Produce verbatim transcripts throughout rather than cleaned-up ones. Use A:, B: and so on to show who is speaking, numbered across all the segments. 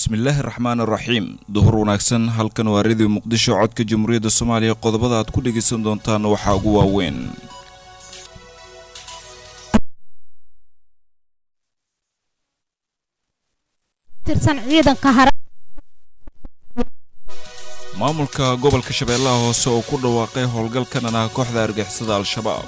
A: بسم الله الرحمن الرحيم ظهر wanaagsan halkan waa radio muqdisho codka jamhuuriyadda Soomaaliya qodobada aad ku dhageysan doontaan waxa ugu waaweyn
B: tirsan ciidanka hara
A: maamulka gobolka Shabeellaha Hoose oo ku dhawaaqay howlgalkan ah kooxda argagixisada Al-Shabaab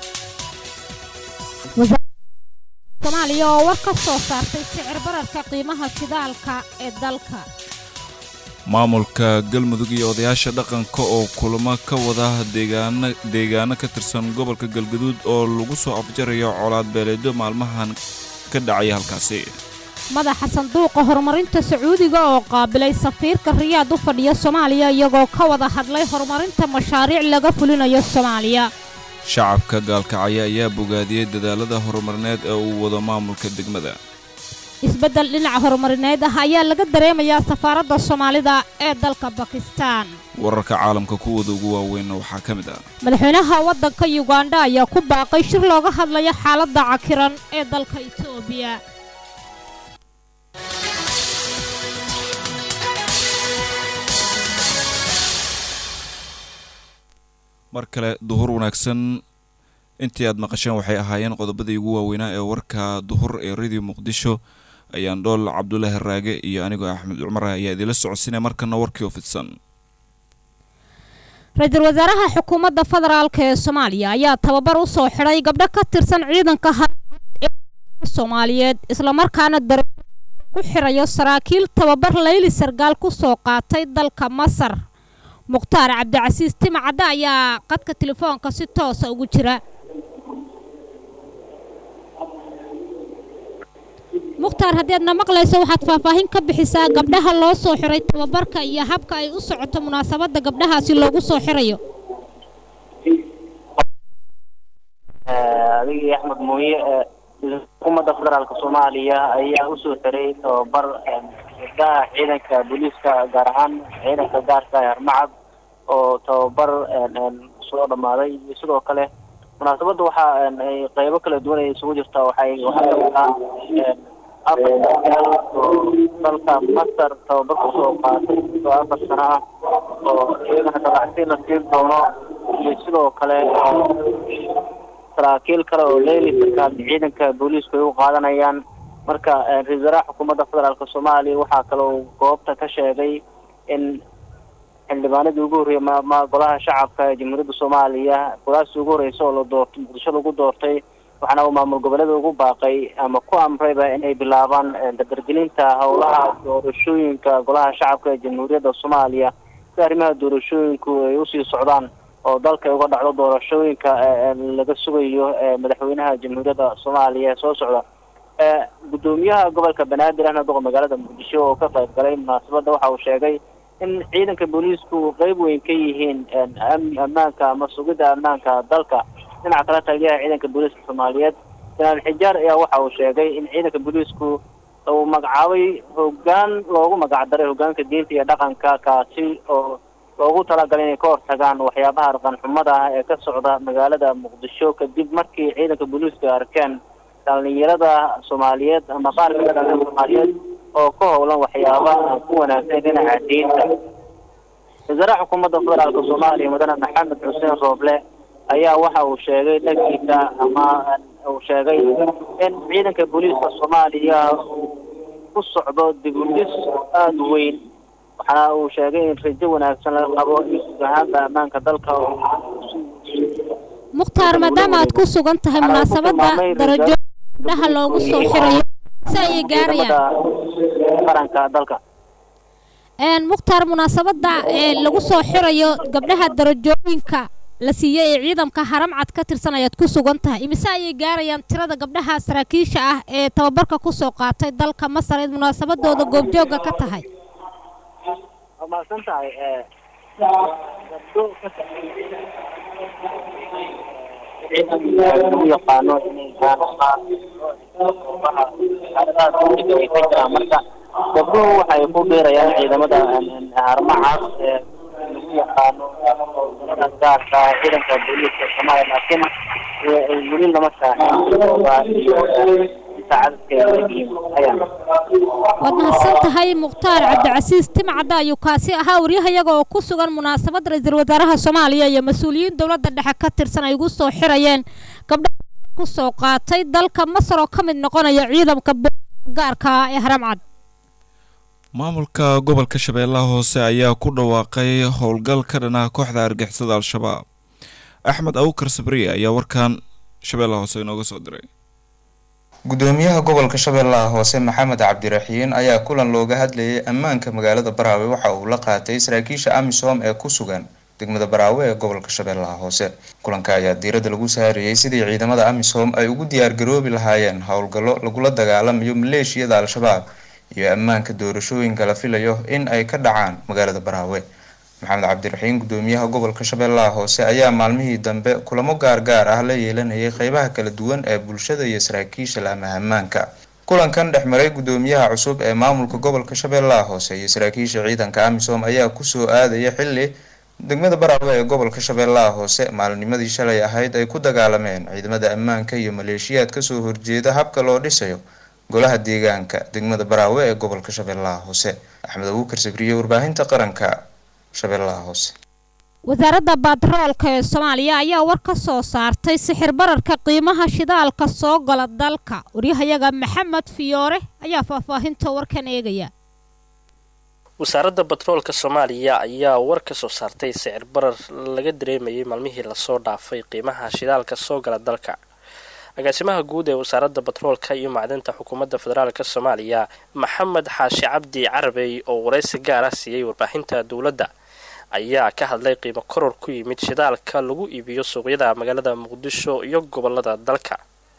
B: Soomaaliya oo war ka soo saartay sicir bararka qiimaha shidaalka ee dalka
A: maamulka galmudug iyo odayaasha dhaqanka oo kulamo ka wada deegaana deegaana ka tirsan gobolka Galgaduud oo lagu soo afjarayo colaad beeleedo maalmahan ka dhacay halkaasi
B: madaxa sanduuqa horumarinta Sacuudiga oo qaabilay safiirka Riyaad u fadhiya Soomaaliya iyagoo ka wada hadlay horumarinta mashaariic laga fulinayo Soomaaliya
A: shacabka gaalkacaya ayaa bogaadiyay dadaalada horumarineed ee uu wado maamulka degmada
B: isbedel dhinaca horumarineed ah ayaa laga dareemayaa safaaradda Soomaalida ee dalka Pakistan
A: wararka caalamka kuwada ugu waaweyn waxa kamid ah
B: madaxweynaha waddanka Uganda ayaa ku baaqay shir looga hadlayo xaaladda cakiran ee dalka Itoobiya
A: markale duhur wanaagsan intii aad maqasheen waxay ahaayeen qodobadii ugu waaweynaa ee warka duhur ee radio muqdisho ayaan dool Cabdullaahi Raage iyo aniga Axmed Cumar ayaa idila socodsiinay markana warkii oo fidsan
B: Ra'iisul Wasaaraha Xukuumadda Federaalka ee Soomaaliya ayaa tababar u soo xiray gabdho ka tirsan ciidanka Soomaaliyeed isla markaana ku xirayo saraakiil tababar Leyli Sargaal ku soo qaatay dalka Masar Mukhtaar Cabdicasiis Timcada ayaa qadka telefoonka si toos ah ugu jira Mukhtaar haddii aad maqlayso waxaad faahfaahin ka bixisaa gabdhaha loo soo xiray tababarka iyo habka ay u socoto munaasabadda gabdhahaasi loogu soo xirayo
C: adiga Axmed Mooye Xukuumadda Federaalka Soomaaliya ayaa u soo xiray tababar gabdhaha ciidanka booliiska gaar ahaan ciidanka gaarka ah Armacad oo tababar soo dhamaaday sidoo kale munaasabadda waxa ay qaybo kala duwan ay isugu jirtaa waxay waxa dalka Masar tababar ku soo qaatay afar sano ah oo ciidanka dalacsiin la siin doono iyo sidoo kale saraakiil kale oo Leyli Sargaal ciidanka booliiska ay u qaadanayaan marka ra'iisul wasaaraha Xukuumadda Federaalka Soomaaliya waxa kale oo goobta ka sheegay in xildhibaanada ugu horeeyay ma golaha shacabka ee Jamhuuriyadda Soomaaliya golaha ugu horeeyay oo la doortay muqdisho lagu doortay waxaana uu maamul goboleedka ugu baaqay ama ku amrayba inay bilaabaan dardargelinta howlaha doorashooyinka golaha shacabka ee Jamhuuriyadda Soomaaliya si arrimaha doorashooyinku ay u sii socdaan oo dalka uga dhacdo doorashooyinka laga sugayo madaxweynaha Jamhuuriyadda Soomaaliya soo socda gudoomiyaha gobolka Banaadir ahna doqo magaalada Muqdisho oo ka qayb galay munaasabadda waxa uu sheegay in ciidanka booliisku qayb weyn ka yihiin ammaanka ama sugidda ammaanka dalka dhinaca kale taliyaha ciidanka booliiska Soomaaliyeed Janaan Xijaar ayaa waxa uu sheegay in ciidanka booliisku uu magacaabay hoggaan loogu magac daray hoggaanka diinta iyo dhaqanka kaasi oo loogu talagalay inay ka hortagaan waxyaabaha dhaqan xumada ah ee ka socda magaalada Muqdisho kadib markii ciidanka booliiska arkeen dhalinyarada Soomaaliyeed ama qaar ka mid ah Soomaaliyeed oo ka howlan waxyaabaha ku wanaagsan dhinaca diinta Wasaaraha Xukuumadda Federaalka Soomaaliya Mudane Maxamed Xuseen Rooble ayaa waxa uu sheegay dhageysa ama uu sheegay in ciidanka booliiska Soomaaliya ku socdo dib u dhis aad weyn waxaana uu sheegay in rajo wanaagsan laga qabo isgaarsiinta ammaanka dalka
B: Mukhtaar maadaama aad ku sugan tahay munaasabadda darajo dhaha loogu soo xirayo say gaarayaan
C: qaranka dalka
B: een Mukhtaar munaasabadda ee lagu soo xirayo gabdhaha darajooyinka la siiyay ee ciidanka Haramcad ka tirsan ayaad ku sugan tahay imise ay gaarayaan tirada gabdhaha saraakiisha ah ee tababarka ku soo qaatay dalka Masar ee munaasabadooda goobjooga ka tahay
C: ma santahay ee uu yaqaano inay marka gabdhuhu waxay ku beerayaan ciidamada Haramcad ee lagu yaqaano gaarka ciidanka booliiska Soomaaliya laakiin weli lama saaxiibin inta cadadkeeda leeyihiin ayaan
B: waad mahadsan tahay mukhtaar cabdicasiis timcadda ayuu kaasi ahaa waryahayaga oo ku sugan munaasabad ra-iisul wasaaraha soomaaliya iyo mas-uuliyiin dowladda dhexe ka tirsan ay ugu soo xirayeen gabdha ku soo qaatay dalka masar oo ka mid noqonaya ciidamka gaarka ah ee haramcad
A: maamulka gobolka shabeellaha hoose ayaa ku dhawaaqay howlgal ka dhan ah kooxda argixisada al-shabaab axmed abukar sabriye ayaa warkan shabeellaha hoose inooga soo diray
D: gudoomiyaha gobolka shabeellaha hoose maxamed cabdiraxiin ayaa kulan looga hadlayay ammaanka magaalada Baraawe waxa uu la qaatay saraakiisha amisom ee ku sugan degmada Baraawe ee gobolka shabeellaha hoose kulanka ayaa diiradda lagu saarayay sidii ciidamada amisom ay ugu diyaar garoobi lahaayeen howlgallo lagula dagaalamayo maleeshiyada al-shabaab iyo ammaanka doorashooyinka la filayo in ay ka dhacaan magaalada Baraawe maxamed cabdiraxiin gudoomiyaha gobolka shabeellaha hoose ayaa maalmihii dambe kulamo gaar gaar ah la yeelanayay qaybaha kala duwan ee bulshada iyo saraakiisha laamaha ammaanka kulankan dhexmaray gudoomiyaha cusub ee maamulka gobolka shabeellaha hoose iyo saraakiisha ciidanka amisom ayaa ku soo aadaya xilli degmada Baraawe ee gobolka shabeellaha hoose maalnimadii shalay ahayd ay ku dagaalameen ciidamada ammaanka iyo maleeshiyaad ka soo horjeeda habka loo dhisayo golaha deegaanka degmada Baraawe ee gobolka shabeellaha hoose axmed abukar sabriye warbaahinta qaranka shabeellaha hoose
B: wasaaradda batroolka ee Soomaaliya ayaa war ka soo saartay sixir bararka qiimaha shidaalka soo gala dalka waryahayaga Maxamed Fiyoore ayaa faahfaahinta warkan eegaya
E: wasaaradda batroolka Soomaaliya ayaa war ka soo saartay sicir barar laga dareemayay maalmihii la soo dhaafay qiimaha shidaalka soo gala dalka agaasimaha guud ee wasaaradda batroolka iyo macdanta xukuumadda federaalka Soomaaliya Maxamed Xaashi Cabdi Carabey oo wareysi gaar ah siiyay warbaahinta dawladda ayaa ka hadlay qiimo koror ku yimid shidaalka lagu iibiyo suuqyada magaalada Muqdisho iyo gobolada dalka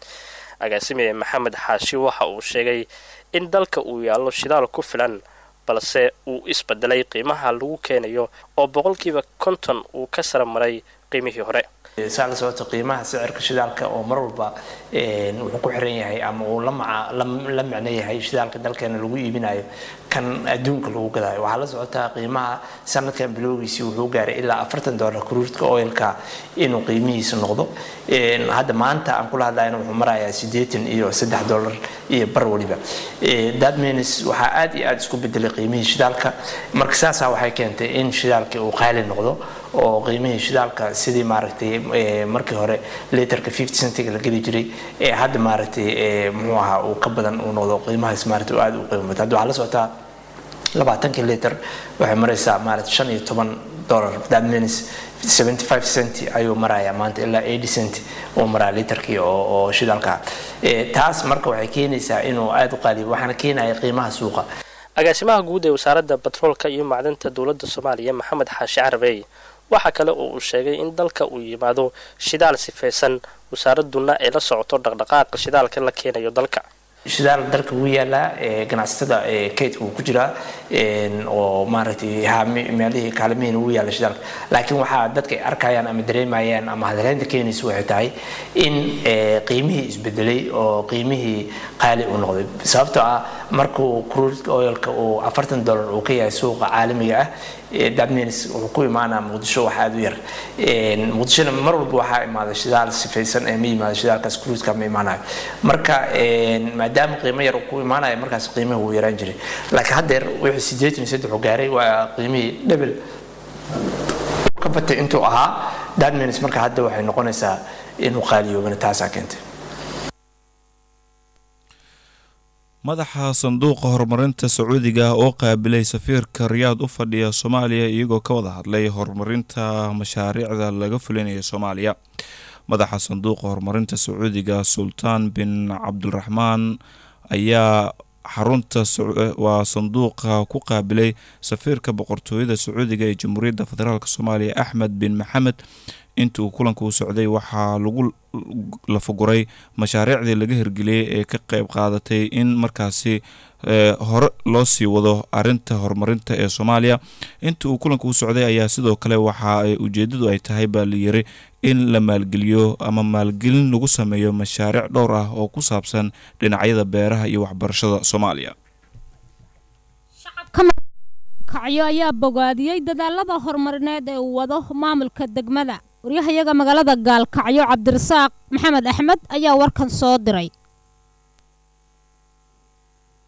E: agaasime Maxamed Xaashi waxa uu sheegay in dalka uu yaalo shidaal ku filan balse uu isbedelay qiimaha lagu keenayo oo boqolkiiba konton uu ka sare maray qiimihii hore
F: saal sababta qiimaha sicirka shidaalka oo mar walba een wuxuu ku xiran yahay ama uu la la macnayahay shidaalka dalkeena lagu iibinayo kan adduunka lagu gadayo waxa la socotaa qiimaha sanadkan bilowgiisii wuxuu gaaray ilaa afartan dollar crude oilka inuu qiimihiisa noqdo een hadda maanta aan kula hadlayno wuxuu marayaa siddeetan iyo saddex dollar iyo bar waliba ee that means waxa aad iyo aad isku bedelay qiimihii shidaalka marka saasa waxay keentay in shidaalka uu qaali noqdo oo qiimihii shidaalka sidii maaragtay markii hore literka fifty cent la geli jiray ee hadda maaragtay muxuu ahaa uu ka badan uu noqdo qiimahaas maaragtay aad u qiimo badan waxa la socotaa labaatan liter waxay maraysaa maaragtay shan iyo toban dollar that means seventy-five cent ayuu marayaa maanta ilaa eighty cent oo maraa literkii oo oo shidaalka ee taas marka waxay keenaysaa inuu aad u qaaliyo waxaana keenaya qiimaha suuqa
E: agaasimaha guud ee wasaaradda batroolka iyo macdanta dawladda Soomaaliya Maxamed Xaashi Carabey waxa kale oo uu sheegay in dalka uu yimaado shidaal sifaysan wasaaraduna ay la socoto dhaqdhaqaaqa shidaalka la keenayo dalka
F: shidaal dalka uu yaala ee ganacsatada ee keydka uu ku jira een oo maaragtay haami meelihii kaalmiin uu yaala shidaalka laakiin waxa dadka arkayaan ama dareemayaan ama hadaleynta keenaysu waxay tahay in qiimihii isbedelay oo qiimihii qaali u noqday sababtoo ah markuu crude oilka uu afartan dollar uu ka yahay suuqa caalamiga ah that means wuxuu ku imaanaa Muqdisho waxa aad u yar een Muqdisho mar walba waxa imaada shidaal sifaysan ee miimaada shidaalkaas crude ka imaanaa marka een maadaama qiimo yar uu ku imaanayo markaas qiimaha uu yaraan jiray laakiin hadda wixii siddeetan iyo saddex uu gaaray waa qiimihii double ka batay intuu ahaa that means marka hadda waxay noqonaysaa inuu qaaliyoobana taasa keentay
A: madaxa sanduuqa horumarinta Sacuudiga oo qaabilay safiirka Riyaad u fadhiya Soomaaliya iyagoo ka wada hadlay horumarinta mashaariicda laga fulinayo Soomaaliya madaxa sanduuqa horumarinta Sacuudiga Sultan bin Abdulrahman ayaa xarunta waa sanduuqa ku qaabilay safiirka boqortooyada Sacuudiga ee Jamhuuriyadda Federaalka Soomaaliya Ahmed bin Maxamed intuu kulanku socday waxaa lagu la fuguray mashaariicdii laga hirgeliyay ee ka qayb qaadatay in markaasi hore loo sii wado arinta horumarinta ee Soomaaliya intii uu kulanku socday ayaa sidoo kale waxa ay ujeedadu ay tahay baa la yiri in la maalgeliyo ama maalgelin lagu sameeyo mashaariic dhowr ah oo ku saabsan dhinacyada beeraha iyo waxbarashada Soomaaliya
B: kacyo ayaa bogaadiyay dadaalada horumarineed ee uu wado maamulka degmada waryahayaga magaalada Gaalkacyo Cabdirasaaq Maxamed Axmed ayaa warkan soo diray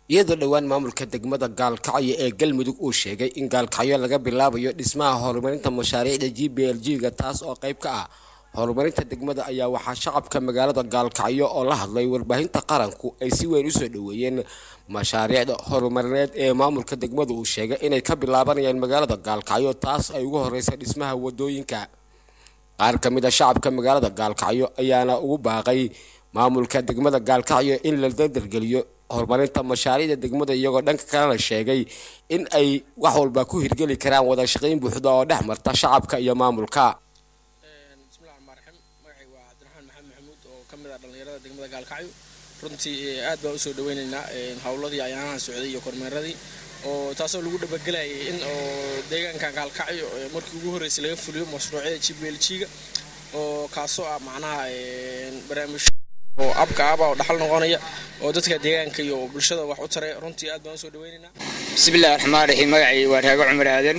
G: iyadoo dhowaan maamulka degmada gaalkacyo ee galmudug uu sheegay in gaalkacyo laga bilaabayo dhismaha horumarinta mashaariicda G B L G-ga taas oo qayb ka ah horumarinta degmada ayaa waxaa shacabka magaalada gaalkacyo oo la hadlay warbaahinta qaranku ay si weyn u soo dhaweeyeen mashaariicda horumarineed ee maamulka degmada uu sheegay inay ka bilaabanayaan magaalada gaalkacyo taas ay ugu horeysa dhismaha wadooyinka qaar ka mid ah shacabka magaalada gaalkacyo ayaana ugu baaqay maamulka degmada gaalkacyo in la dardargeliyo horumarinta mashaariicda degmada iyagoo dhanka kalena sheegay in ay wax walba ku hirgeli karaan wada shaqayn buuxda oo dhex marta shacabka iyo maamulka.
H: bismillaahir rahmaanir rahiim magacay waa Cabdiraxmaan Maxamed Maxamuud oo ka mid ah dhalinyarada degmada gaalkacyo runtii aad baan u soo dhaweynaynaa hawladii ayaanaha socday iyo kormeeradii oo taasoo lagu dhabagelayay in oo deegaanka gaalkacyo markii ugu horeysay laga fuliyo mashruucyada G B L G-ga oo kaasoo ah macnaha barnaamij oo abka aba oo dhaxal noqonaya oo dadka deegaanka iyo bulshada wax u taray runtii aad baan u soo dhaweynaynaa.
I: bismillaahir rahmaanir rahiim magacay waa Raago Cumar Aadan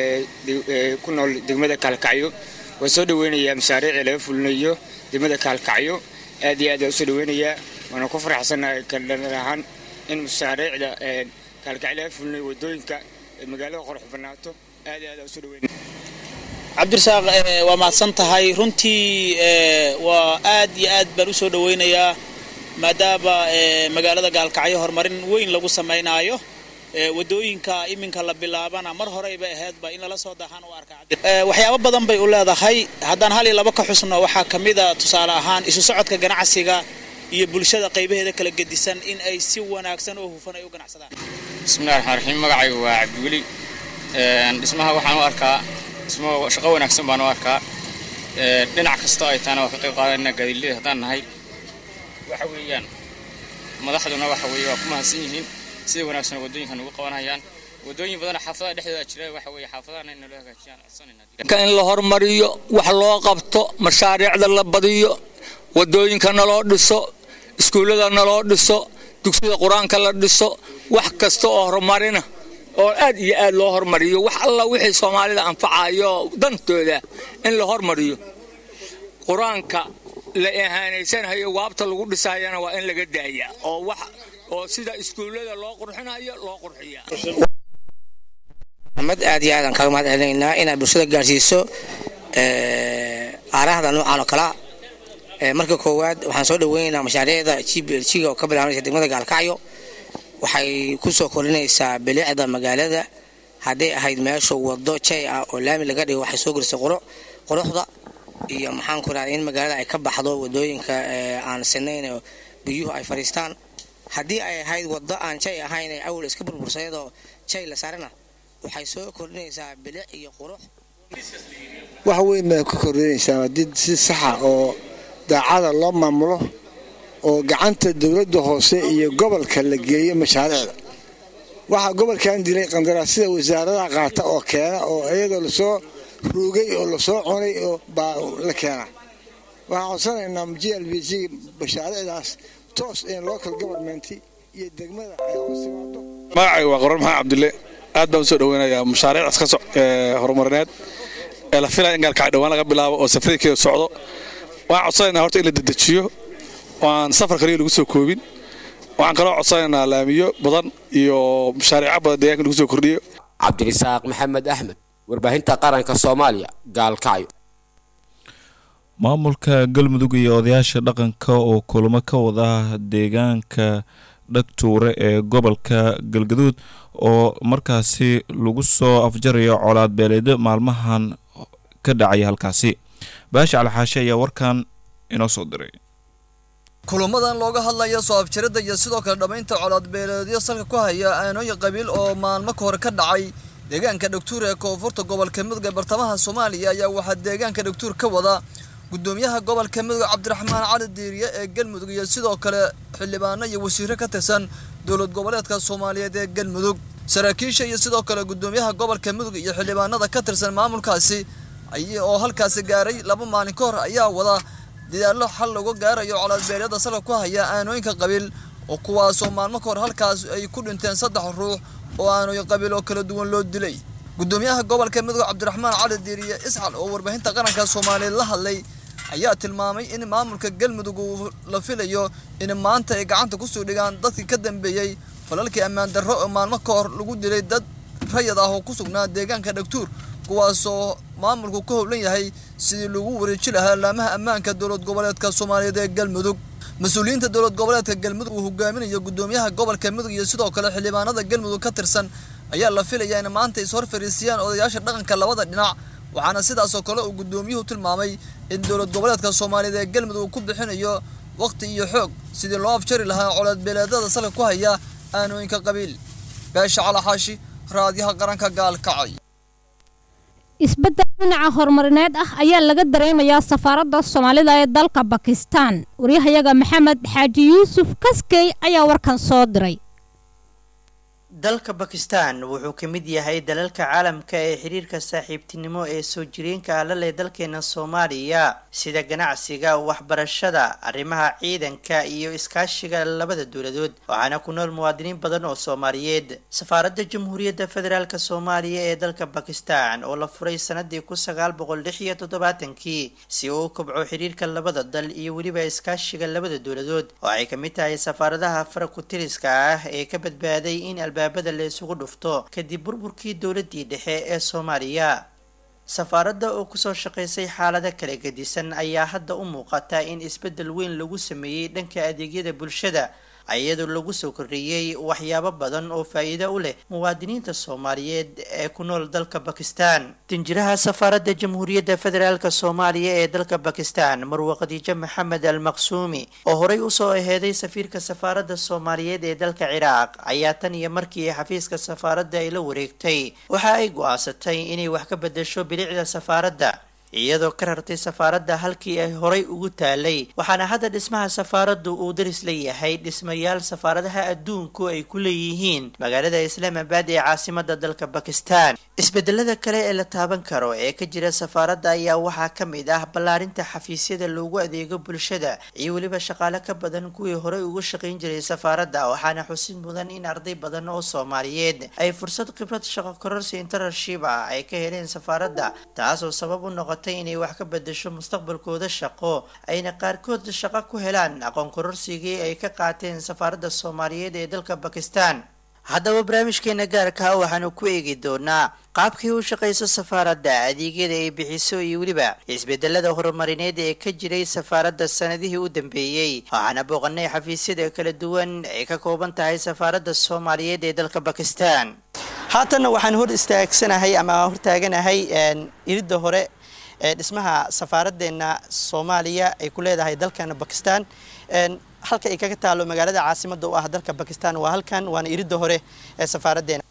I: ee ku nool degmada gaalkacyo waa soo dhaweynayaa mashaariicda laga fulinayo degmada gaalkacyo aad iyo aad u soo dhaweynayaa waana ku faraxsanahay kan ahaan in mashaariicda ee gaalkacyo laga fulinayo wadooyinka magaalada qurux banaato aad iyo aad u soo dhaweynayaa.
J: cabdirasaaq waa maadsan tahay runtii waa aad iyo aad baan u soo dhaweynayaa maadaama magaalada gaalkacyo horumarin weyn lagu samaynayo wadooyinka iminka la bilaabana mar horeyba ahaydba in lala soo daahan u arkaa waxyaabo badan bay u leedahay haddaan hal iyo laba ka xusno waxaa ka mid ah tusaale ahaan isu socodka ganacsiga iyo bulshada qaybaheeda kala gedisan in ay si wanaagsan oo hufan ay u ganacsadaan.
I: bismillaahir rahmaanir rahiim magacaygu waa Cabdiweli dhismaha waxaan u arkaa isma shaqo wanaagsan baan u arkaa dhinac kasta ay taana wax ka qayb qaadanayna gaadiidleyda haddaan nahay waxa weeyaan madaxduna waxa weeye waa ku mahadsan yihiin sida wanaagsan wadooyinkan ugu qabanayaan wadooyin badan xaafadaha dhexdooda jira waxa weeye xaafadaha in loo hagaajiyaan codsanayna
K: in la hormariyo wax loo qabto mashaariicda la badiyo wadooyinka loo dhiso iskuulada loo dhiso dugsiyada quraanka la dhiso wax kasta oo horumarina oo aad iyo aad loo hormariyo wax alla wixii Soomaalida anfacayo dantooda in la hormariyo quraanka la eehanaysanhayo waabta lagu dhisayana waa in laga daaya oo wax oo sida iskuulada loo qurxinayo loo qurxiyaa.
L: Ahmed aad iyo aad aan kaga mahadcelinaynaa in bulshada gaarsiiso ee aaraahda noocan oo kala ee marka koowaad waxaan soo dhaweynaynaa mashaariicda G B L G-ga oo ka bilaabanaysa degmada gaalkacyo waxay ku soo korinaysaa bilicda magaalada haday ahayd meesha wado jay ah oo laami laga dhigo waxay soo gelisay qoro quruxda iyo maxaan ku raadin in magaalada ay ka baxdo wadooyinka aan sanayn biyuhu ay fariistaan hadii ay ahayd wado aan jay ahayn ay awal iska burbursaydo jay la saarana waxay soo korinaysaa bilic iyo qurux
M: wax weyn ma ku korinaysaa did si sax ah oo daacada loo maamulo oo gacanta dawladda hoose iyo gobolka la geeyo mashaariicda waxa gobolkan dilay qandaraasida wasaaradda qaata oo keena oo iyadoo la soo ruugay oo la soo cunay oo baa la keena waxa codsanayna G L B G mashaariicdaas toos ee local government iyo degmada ay hoosmaado
N: magacay waa Qoran Maxamed Cabdulle aad baan soo dhaweynayaa mashaariicda ka socda horumarineed ee la filayo in gaalkacyo dhawaan laga bilaabo oo safarkeedu socdo waxa codsanayna horta in la dedejiyo waan safar kaliya lagu soo koobin waxaan kaloo codsanaynaa laamiyo badan iyo mashaariic badan deegaanka lagu soo kordhiyo.
G: Cabdirasaaq Maxamed Axmed warbaahinta qaranka Soomaaliya gaalkacyo.
A: maamulka galmudug iyo odayaasha dhaqanka oo kulamo ka wada deegaanka dhagtuure ee gobolka galgaduud oo markaasi lagu soo afjarayo colaad beeleed maalmahan ka dhacay halkaasi. Baashi Alxaashe ayaa warkan inoo soo diray.
O: kulamadan looga hadlayo soo afjarida iyo sidoo kale dhamaynta colaad beeleedyo salka ku haya aanooyin qabiil oo maalmo ka hor ka dhacay deegaanka dhagtuure ee koonfurta gobolka mudug ee bartamaha Soomaaliya ayaa waxa deegaanka dhagtuur ka wada gudoomiyaha gobolka mudug Cabdiraxmaan Cali Diiriye ee galmudug iyo sidoo kale xildhibaano iyo wasiiro ka tirsan dowlad goboleedka Soomaaliyeed ee galmudug saraakiisha iyo sidoo kale gudoomiyaha gobolka mudug iyo xildhibaanada ka tirsan maamulkaasi ay oo halkaas gaaray laba maalin ka hor ayaa wada diyaarlo xal lagu gaarayo colaad beeleedda salka ku haya aanooyinka qabiil oo kuwaas oo maalmo ka hor halkaas ay ku dhinteen saddex ruux oo aanooyin qabiil oo kala duwan loo dilay gudoomiyaha gobolka mudug Cabdiraxmaan Cali Diiriye isxal oo warbaahinta qaranka Soomaaliyeed la hadlay ayaa tilmaamay in maamulka galmudug uu la filayo in maanta ay gacanta ku soo dhigaan dadkii ka dambeeyay falalkii ammaan darro oo maalmo ka hor lagu dilay dad rayad ah oo ku sugnaa deegaanka dhagtuur kuwaasoo maamulku ka howlan yahay sidii lagu wareeji lahaa laamaha ammaanka dowlad goboleedka Soomaaliyeed ee Galmudug mas'uuliyiinta dowlad goboleedka Galmudug uu hogaaminayo gudoomiyaha gobolka Mudug iyo sidoo kale xildhibaanada Galmudug ka tirsan ayaa la filayaa in maanta is hor fariisiyaan odayaasha dhaqanka labada dhinac waxaana sidaas oo kale uu gudoomiyuhu tilmaamay in dowlad goboleedka Soomaaliyeed ee Galmudug ku bixinayo waqti iyo xoog sidii loo afjari lahaa colaad beeleedada salka ku haya aanooyinka qabiil beesha cala xaashi raadiyaha qaranka gaalkacay
B: isbedel dhinaca horumarineed ah ayaa laga dareemayaa safaaradda Soomaalida ee dalka Pakistan wariyahayaga Maxamed Xaaji Yuusuf Kaskey ayaa warkan soo diray
P: dalka Pakistan wuxuu ka mid yahay dalalka caalamka ee xiriirka saaxiibtinimo ee soo jireenka la leh dalkeena Soomaaliya sida ganacsiga waxbarashada arrimaha ciidanka iyo iskaashiga labada dawladood waxaana ku nool muwaadiniin badan oo Soomaaliyeed safaaradda Jamhuuriyadda Federaalka Soomaaliya ee dalka Pakistan oo la furay sanadii kun sagaal boqol lix iyo toddobaatan-kii si uu kobco xiriirka labada dal iyo waliba iskaashiga labada dawladood oo ay ka mid tahay safaaradaha farakutiriska ah ee ka badbaaday in bada la isugu dhufto kadib burburkii dawladii dhexe ee Soomaaliya safaaradda oo ku soo shaqeysay xaalada kala gedisan ayaa hadda u muuqata in isbedel weyn lagu sameeyay dhanka adeegyada bulshada ayadoo lagu soo kordhiyay waxyaabo badan oo faa'iido u leh muwaadiniinta Soomaaliyeed ee ku nool dalka Pakistan tinjiraha safaaradda Jamhuuriyadda Federaalka Soomaaliya ee dalka Pakistan Marwa Khadiija Maxamed Al-Maqsuumi oo horay u soo aheeday safiirka safaaradda Soomaaliyeed ee dalka Ciraaq ayaa tan iyo markii xafiiska safaaradda ay la wareegtay waxa ay go'aansatay inay wax ka bedesho bilicda safaaradda iyadoo ka rartay safaaradda halkii ay horay ugu taalay waxaana hadda dhismaha safaaraddu uu daris leeyahay dhismayaal safaaradaha adduunku ay ku leeyihiin magaalada Islamabad ee caasimadda dalka Pakistan isbedelada kale ee la taaban karo ee ka jira safaaradda ayaa waxaa ka mid ah ballaarinta xafiisyada loogu adeego bulshada iyo waliba shaqaale ka badan kuwii horay ugu shaqayn jiray safaaradda waxaana xusid mudan in arday badan oo Soomaaliyeed ay fursad khibrad shaqo kororsi internship ah ay ka heleen safaaradda taasoo sabab u noqotay inay wax ka bedesho mustaqbalkooda shaqo ayna qaarkood shaqo ku helaan aqoon kororsigii ay ka qaateen safaaradda Soomaaliyeed ee dalka Pakistan haddaba barnaamijkeena gaarka ah waxaanu ku eegi doonaa qaabkii u shaqeyso safaaradda adeegyada ay bixiso iyo waliba isbedelada horumarineed ee ka jiray safaaradda sanadihii u dambeeyay waxaana booqanay xafiisyada kala duwan ee ka kooban tahay safaaradda Soomaaliyeed ee dalka Pakistan haatan waxaan hor istaagsanahay ama hortaaganahay iridda hore ee dhismaha safaaraddeena Soomaaliya ay ku leedahay dalka Pakistan een halka ay kaga taalo magaalada caasimadda u ah dalka Pakistan waa halkan waana iridda hore ee safaaraddeena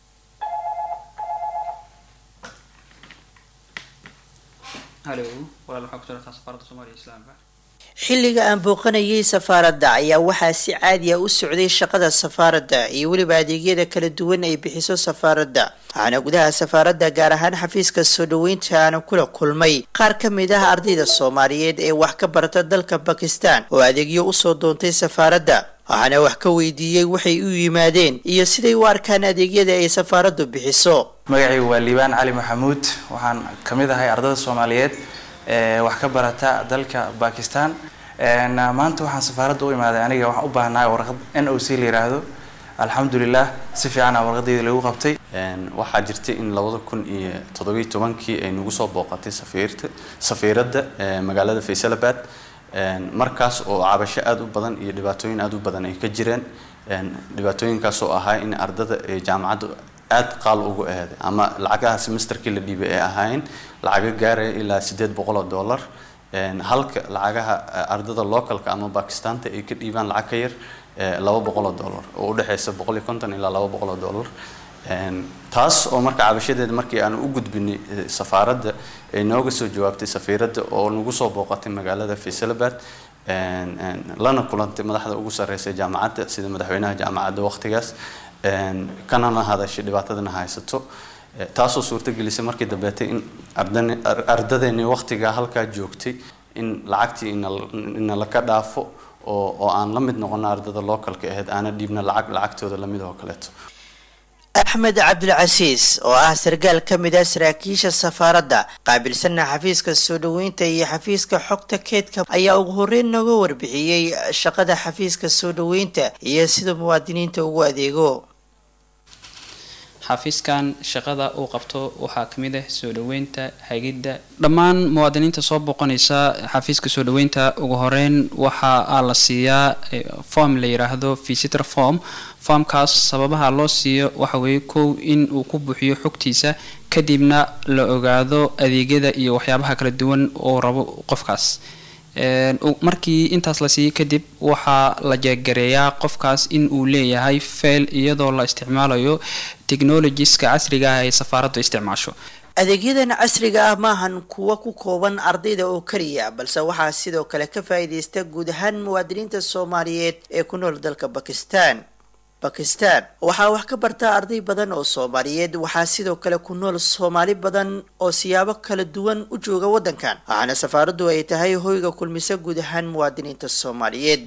Q: halo walaal waxa ku jirta safaaradda Soomaaliya Islaamka
P: xilliga aan booqanayay safaaradda ayaa waxaa si caadi ah u socday shaqada safaaradda iyo waliba adeegyada kala duwan ay bixiso safaaradda waxaana gudaha safaaradda gaar ahaan xafiiska soo dhaweynta aan kula kulmay qaar ka mid ah ardayda Soomaaliyeed ee wax ka barata dalka Pakistan oo adeegyo u soo doontay safaaradda waxaana wax ka weydiiyay waxay u yimaadeen iyo siday u arkaan adeegyada ay safaaraddu bixiso
R: magacaygu waa Liibaan Cali Maxamuud waxaan ka mid ahay ardayda Soomaaliyeed ee wax ka barata dalka Pakistan een maanta waxaan safaaradda u imaaday aniga waxaan u baahanahay warqad N O C la yiraahdo alxamdulillah si fiican ah warqadeeda lagu qabtay
S: een waxa jirtay in laba kun iyo toddoba iyo tobankii ay nagu soo booqatay safiirta safiiradda magaalada Faysalabad een markaas oo cabasho aad u badan iyo dhibaatooyin aad u badan ay ka jireen een dhibaatooyinkaas oo ahaa in ardada ee jaamacadda aad qaal ugu ahayd ama lacagaha semesterkii la dhiibay ee ahayn lacag gaaraya ilaa sideed boqol oo dollar een halka lacagaha ardada localka ama Pakistanta ay ka dhiibaan lacag ka yar laba boqol oo dollar oo u dhaxaysa boqol iyo konton ilaa laba boqol oo dollar een taas oo marka cabashadeeda markii aan u gudbinay safaaradda ay nooga soo jawaabtay safiiradda oo nagu soo booqatay magaalada Faysalabad een lana kulantay madaxda ugu sarreysay jaamacadda sida madaxweynaha jaamacadda waqtigaas een kanana hadashay dhibaatadana haysato taasoo suurta gelisay markii dambeetay in ardadeena waqtiga halka joogtay in lacagtii in la ka dhaafo oo oo aan la mid noqon ardada localka ahayd aana dhiibna lacag lacagtooda la mid oo kale
P: axmed cabdilcasiis oo ah sargaal ka mid ah saraakiisha safaaradda qaabilsanna xafiiska soo dhaweynta iyo xafiiska xogta keedka ayaa ugu horreyn nooga warbixiyey shaqada xafiiska soo dhaweynta iyo sida muwaadiniinta ugu adeego.
Q: xafiiskan shaqada uu qabto waxaa ka mid ah soo dhaweynta hagidda dhammaan muwaadiniinta soo boqonaysa xafiiska soo dhaweynta. ugu horeyn waxaa la siiyaa form la yiraahdo visitor form. formkaas sababaha loo siiyo waxa weeye kow in uu ku buuxiyo xogtiisa kadibna la ogaado adeegyada iyo waxyaabaha kala duwan oo rabo qofkaas. markii intaas la siiyay kadib waxaa la jeegareeyaa qofkaas in uu leeyahay fail iyadoo la isticmaalayo technologieska casriga ah ee safaaraddu isticmaasho.
P: adeegyadan casriga ah maahan kuwa ku kooban ardayda oo kaliya balse waxaa sidoo kale ka faa'iideysta guud ahaan muwaadiniinta Soomaaliyeed ee ku nool dalka Pakistan. Pakistan waxaa wax ka barta arday badan oo Soomaaliyeed waxaa sidoo kale ku nool Soomaali badan oo siyaabo kala duwan u jooga wadankan waxaana safaaraddu ay tahay hoyga kulmisa guud ahaan muwaadiniinta Soomaaliyeed.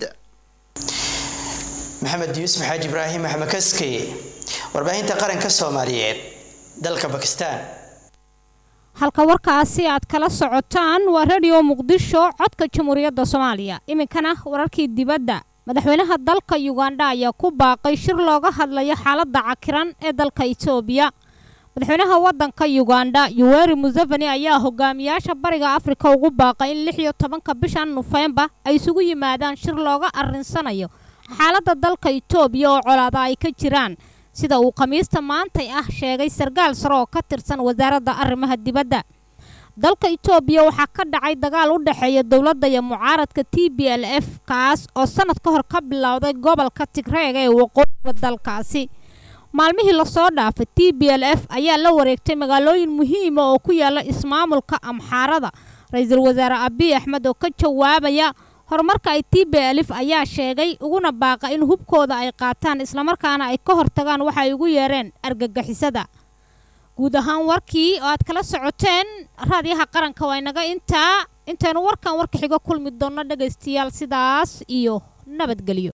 P: Maxamed Yuusuf Xaaji Ibraahim Maxamed Kaski warbaahinta qaranka Soomaaliyeed dalka Pakistan.
B: halka warkaasi aad kala socotaan waa radio Muqdisho codka Jamhuuriyadda Soomaaliya. iminkana wararkii dibadda madaxweynaha dalka Uganda ayaa ku baaqay shir looga hadlayo xaaladda cakiran ee dalka Itoobiya. madaxweynaha wadanka Uganda Yoweri Museveni ayaa hogaamiyaasha bariga Afrika ugu baaqay in lix iyo tobanka bishan November ay isugu yimaadaan shir looga arinsanayo xaaladda dalka Itoobiya oo colaado ay ka jiraan sida uu khamiista maanta ah sheegay sargaal sare oo ka tirsan wasaaradda arrimaha dibadda. dalka Itoobiya waxaa ka dhacay dagaal u dhaxeeya dawladda iyo mucaaradka T B L F kaas oo sanad ka hor ka bilowday gobolka Tigray ee waqooyiga dalkaasi. maalmihii la soo dhaafay T B L F ayaa la wareegtay magaalooyin muhiim ah oo ku yaala ismaamulka Amxaarada. ra'iisul wasaare Abiy Ahmed oo ka jawaabaya horumarka ay T B L F ayaa sheegay uguna baaqa in hubkooda ay qaataan isla markaana ay ka hortagaan waxa ay ugu yeereen argagixisada. guud ahaan warkii oo aad kala socoteen raadiyaha qaranka waa inaga intaa intaanu warkan warka xiga kulmi doona dhageystayaal sidaas iyo nabadgelyo.